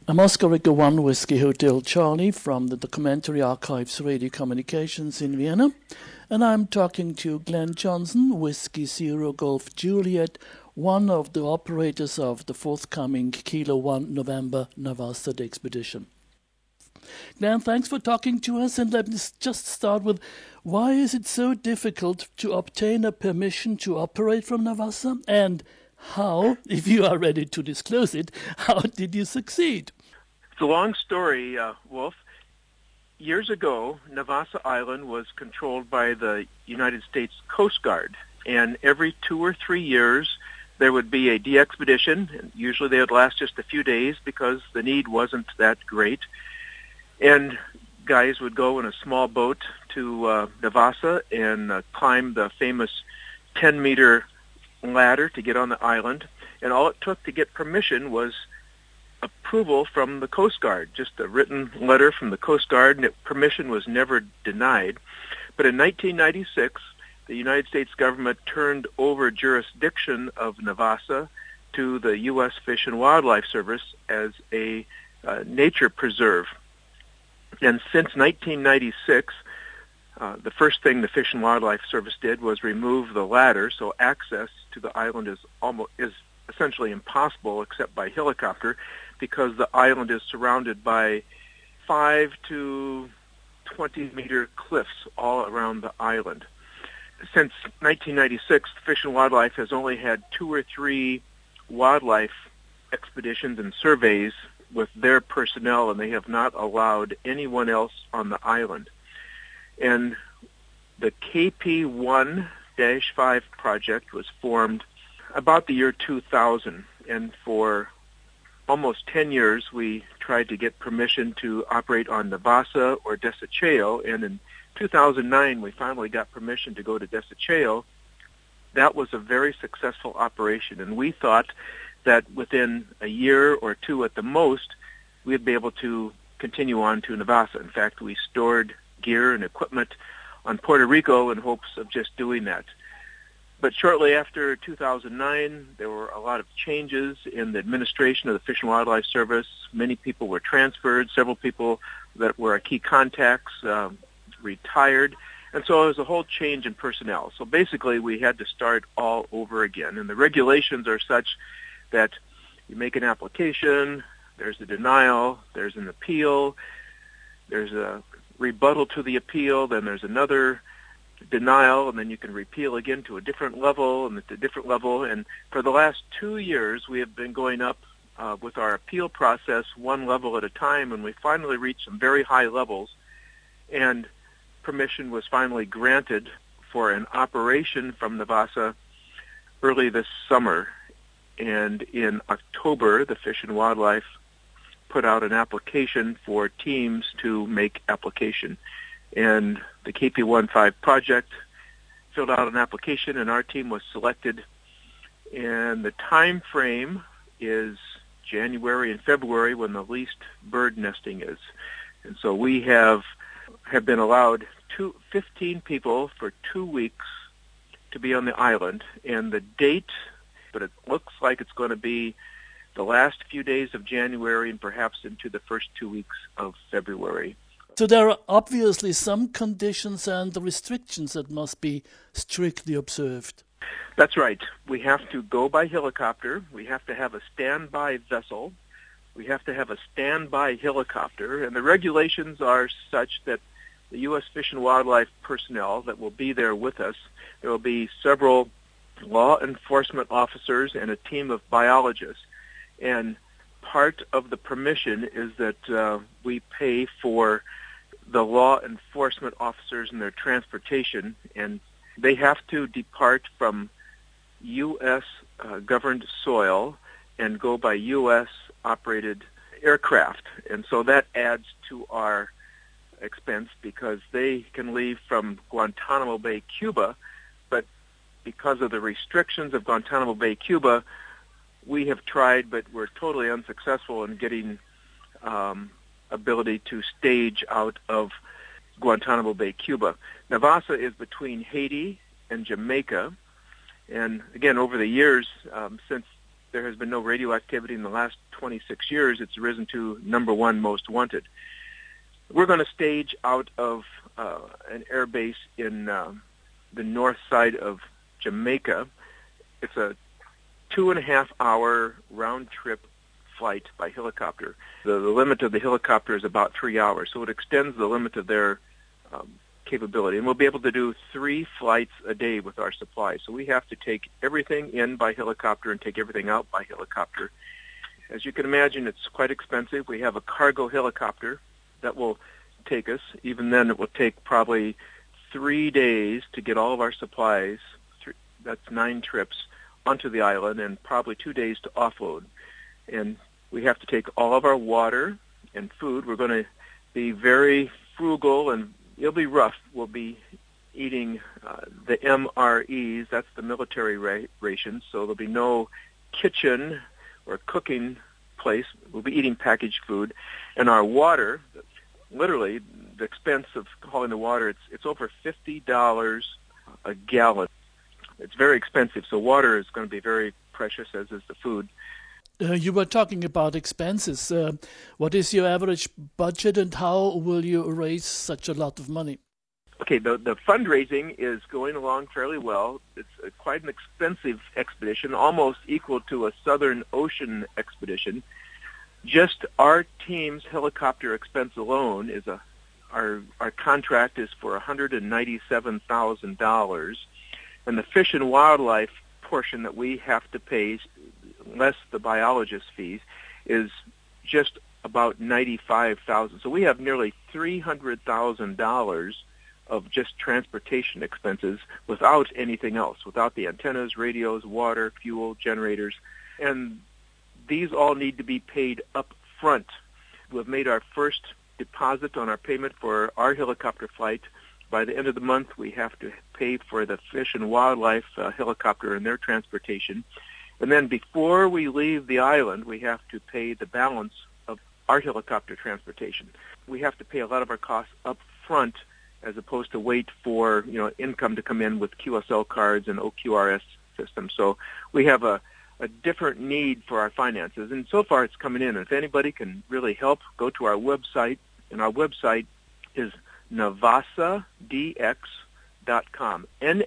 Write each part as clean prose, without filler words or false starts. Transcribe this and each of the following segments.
I'm Oscar Rico 1 Whiskey Hotel Charlie from the Documentary Archives Radio Communications in Vienna, and I'm talking to Glenn Johnson, Whiskey Zero Golf Juliet, one of the operators of the forthcoming Kilo 1 November Navasta expedition. Glenn, thanks for talking to us, and let me just start with, why is it so difficult to obtain a permission to operate from Navassa, and how, if you are ready to disclose it, how did you succeed? It's a long story, Wolf. Years ago, Navassa Island was controlled by the United States Coast Guard, and every 2 or 3 years there would be a de-expedition, and usually they would last just a few days because the need wasn't that great. And guys would go in a small boat to Navassa and climb the famous 10-meter ladder to get on the island. And all it took to get permission was approval from the Coast Guard, just a written letter from the Coast Guard, and permission was never denied. But in 1996, the United States government turned over jurisdiction of Navassa to the U.S. Fish and Wildlife Service as a nature preserve. And since 1996, the first thing the Fish and Wildlife Service did was remove the ladder, so access to the island is essentially impossible except by helicopter, because the island is surrounded by 5 to 20-meter cliffs all around the island. Since 1996, Fish and Wildlife has only had 2 or 3 wildlife expeditions and surveys with their personnel, and they have not allowed anyone else on the island. And the KP1-5 project was formed about the year 2000, and for almost 10 years we tried to get permission to operate on Navassa or Desecheo, and in 2009 we finally got permission to go to Desecheo. That was a very successful operation, and we thought that within a year or 2 at the most, we'd be able to continue on to Navassa. In fact, we stored gear and equipment on Puerto Rico in hopes of just doing that. But shortly after 2009, there were a lot of changes in the administration of the Fish and Wildlife Service. Many people were transferred. Several people that were our key contacts retired. And so it was a whole change in personnel. So basically, we had to start all over again. And the regulations are such that you make an application, there's a denial, there's an appeal, there's a rebuttal to the appeal, then there's another denial, and then you can repeal again to a different level and at a different level. And for the last 2 years, we have been going up with our appeal process one level at a time, and we finally reached some very high levels, and permission was finally granted for an operation from Navassa early this summer. And in October, the Fish and Wildlife put out an application for teams to make application. And the KP1-5 project filled out an application, and our team was selected. And the time frame is January and February, when the least bird nesting is. And so we have been allowed 15 people for 2 weeks to be on the island. And the date, but it looks like it's going to be the last few days of January and perhaps into the first 2 weeks of February. So there are obviously some conditions and restrictions that must be strictly observed. That's right. We have to go by helicopter. We have to have a standby vessel. We have to have a standby helicopter. And the regulations are such that the U.S. Fish and Wildlife personnel that will be there with us, there will be several law enforcement officers and a team of biologists. And part of the permission is that we pay for the law enforcement officers and their transportation, and they have to depart from U.S. governed soil and go by U.S. operated aircraft. And so that adds to our expense because they can leave from Guantanamo Bay, Cuba, but because of the restrictions of Guantanamo Bay, Cuba, we have tried, but we're totally unsuccessful in getting ability to stage out of Guantanamo Bay, Cuba. Navassa is between Haiti and Jamaica, and again, over the years, since there has been no radioactivity in the last 26 years, it's risen to number one most wanted. We're going to stage out of an air base in the north side of Jamaica. It's a 2.5-hour round-trip flight by helicopter. The limit of the helicopter is about 3 hours, so it extends the limit of their capability. And we'll be able to do 3 flights a day with our supplies. So we have to take everything in by helicopter and take everything out by helicopter. As you can imagine, it's quite expensive. We have a cargo helicopter that will take us. Even then, it will take probably 3 days to get all of our supplies, that's 9 trips, onto the island, and probably 2 days to offload. And we have to take all of our water and food. We're going to be very frugal, and it'll be rough. We'll be eating the MREs, that's the military rations, so there'll be no kitchen or cooking place. We'll be eating packaged food. And our water, literally, the expense of hauling the water, it's over $50 a gallon. It's very expensive, so water is going to be very precious, as is the food. You were talking about expenses. What is your average budget, and how will you raise such a lot of money? Okay, the fundraising is going along fairly well. It's quite an expensive expedition, almost equal to a Southern Ocean expedition. Just our team's helicopter expense alone is our contract is for $197,000, and the fish and wildlife portion that we have to pay, less the biologist fees, is just about $95,000. So we have nearly $300,000 of just transportation expenses without anything else, without the antennas, radios, water, fuel, generators, and these all need to be paid up front. We've made our first deposit on our payment for our helicopter flight. By the end of the month, we have to pay for the fish and wildlife helicopter and their transportation. And then before we leave the island, we have to pay the balance of our helicopter transportation. We have to pay a lot of our costs up front as opposed to wait for income to come in with QSL cards and OQRS systems. So we have a different need for our finances, and so far it's coming in. If anybody can really help, go to our website, and our website is NAVASSADX.com,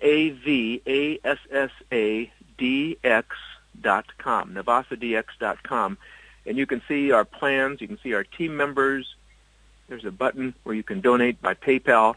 NAVASSADX.com, NAVASSADX.com, and you can see our plans, you can see our team members. There's a button where you can donate by PayPal.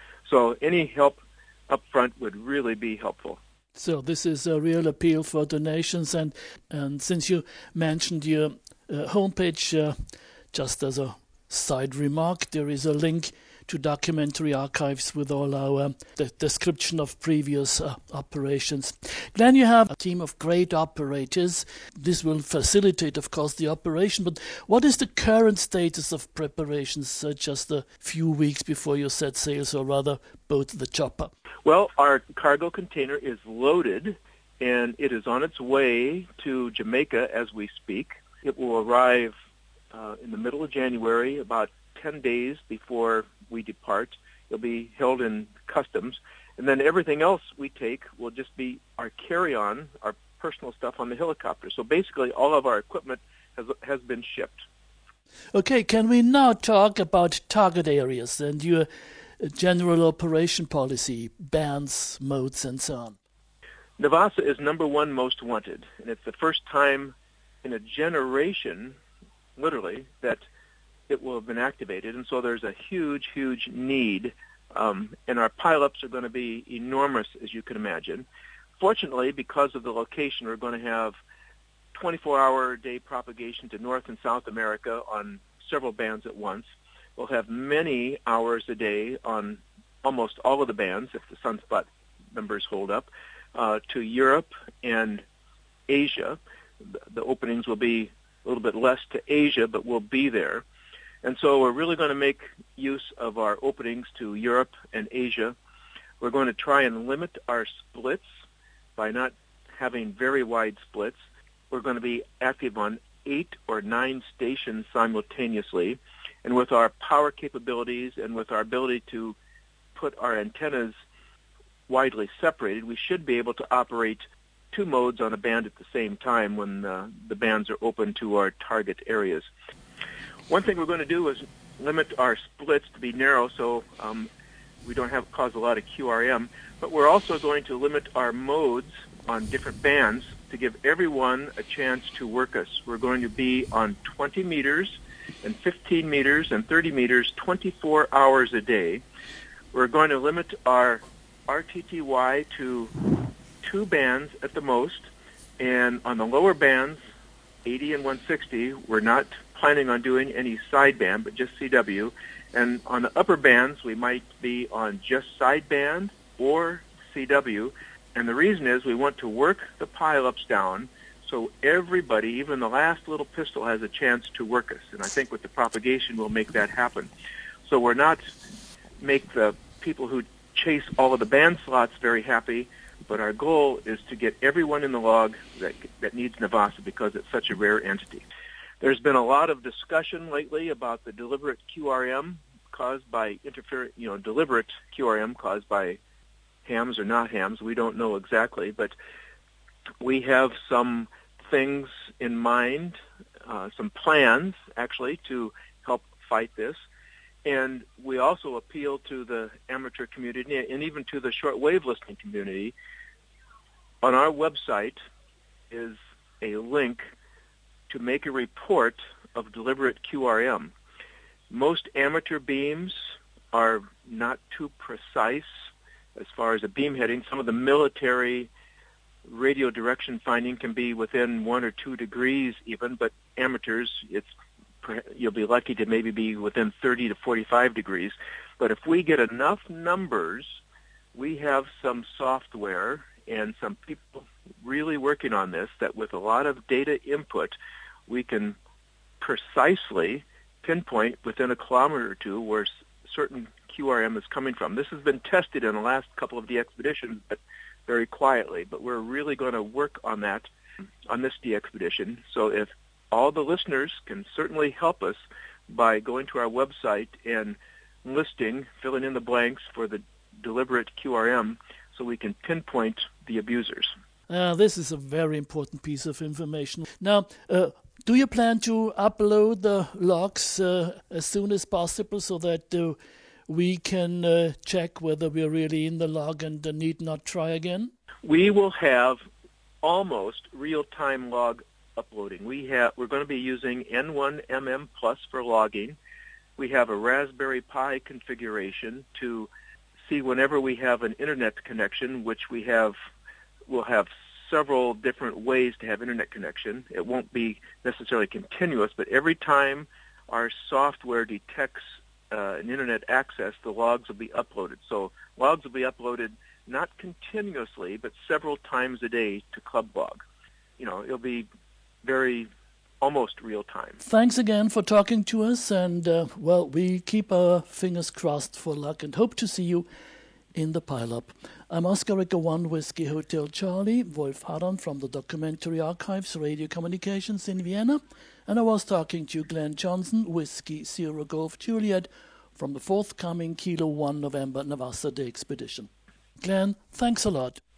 So any help up front would really be helpful. So this is a real appeal for donations, and since you mentioned your homepage, just as a side remark, there is a link to Documentary Archives with all our the description of previous operations. Glenn, you have a team of great operators. This will facilitate, of course, the operation, but what is the current status of preparations just a few weeks before you set sail, or rather boat the chopper? Well, our cargo container is loaded, and it is on its way to Jamaica as we speak. It will arrive in the middle of January, about 10 days before we depart. It'll be held in customs, and then everything else we take will just be our carry-on, our personal stuff on the helicopter. So basically all of our equipment has been shipped. Okay, can we now talk about target areas and your general operation policy, bands, modes, and so on? Navassa is number one most wanted, and it's the first time in a generation, literally, that it will have been activated, and so there's a huge, huge need, and our pileups are going to be enormous, as you can imagine. Fortunately, because of the location, we're going to have 24-hour-a-day propagation to North and South America on several bands at once. We'll have many hours a day on almost all of the bands, if the sunspot numbers hold up, to Europe and Asia. The openings will be a little bit less to Asia, but we'll be there. And so we're really going to make use of our openings to Europe and Asia. We're going to try and limit our splits by not having very wide splits. We're going to be active on 8 or 9 stations simultaneously. And with our power capabilities and with our ability to put our antennas widely separated, we should be able to operate two modes on a band at the same time when the bands are open to our target areas. One thing we're going to do is limit our splits to be narrow so we don't cause a lot of QRM, but we're also going to limit our modes on different bands to give everyone a chance to work us. We're going to be on 20 meters and 15 meters and 30 meters 24 hours a day. We're going to limit our RTTY to 2 bands at the most, and on the lower bands, 80 and 160, we're not planning on doing any sideband, but just CW. And on the upper bands, we might be on just sideband or CW. And the reason is we want to work the pileups down so everybody, even the last little pistol, has a chance to work us. And I think with the propagation, we'll make that happen. So we're not make the people who chase all of the band slots very happy, but our goal is to get everyone in the log that needs Navassa because it's such a rare entity. There's been a lot of discussion lately about the deliberate QRM caused by deliberate QRM caused by hams or not hams. We don't know exactly, but we have some things in mind, some plans actually to help fight this. And we also appeal to the amateur community and even to the shortwave listening community. On our website is a link to make a report of deliberate QRM. Most amateur beams are not too precise as far as a beam heading. Some of the military radio direction finding can be within 1 or 2 degrees even, but amateurs, you'll be lucky to maybe be within 30 to 45 degrees. But if we get enough numbers, we have some software and some people really working on this that with a lot of data input, we can precisely pinpoint within a kilometer or two where certain QRM is coming from. This has been tested in the last couple of the expeditions, but very quietly. But we're really going to work on that on this DXpedition. So if all the listeners can certainly help us by going to our website and filling in the blanks for the deliberate QRM so we can pinpoint the abusers. This is a very important piece of information. Now, do you plan to upload the logs as soon as possible so that we can check whether we're really in the log and need not try again? We will have almost real-time log uploading. We're going to be using N1MM Plus for logging. We have a Raspberry Pi configuration to see whenever we have an internet connection, which we'll have several different ways to have internet connection. It won't be necessarily continuous, but every time our software detects an internet access, the logs will be uploaded. So logs will be uploaded not continuously, but several times a day to ClubLog. It'll be very almost real time. Thanks again for talking to us, and we keep our fingers crossed for luck and hope to see you in the pileup. I'm Oscar Rico 1 Whiskey Hotel Charlie, Wolf Harron from the Documentary Archives Radio Communications in Vienna, and I was talking to Glenn Johnson, Whiskey Sierra Golf Juliet, from the forthcoming Kilo 1 November Navassa DXpedition. Glenn, thanks a lot.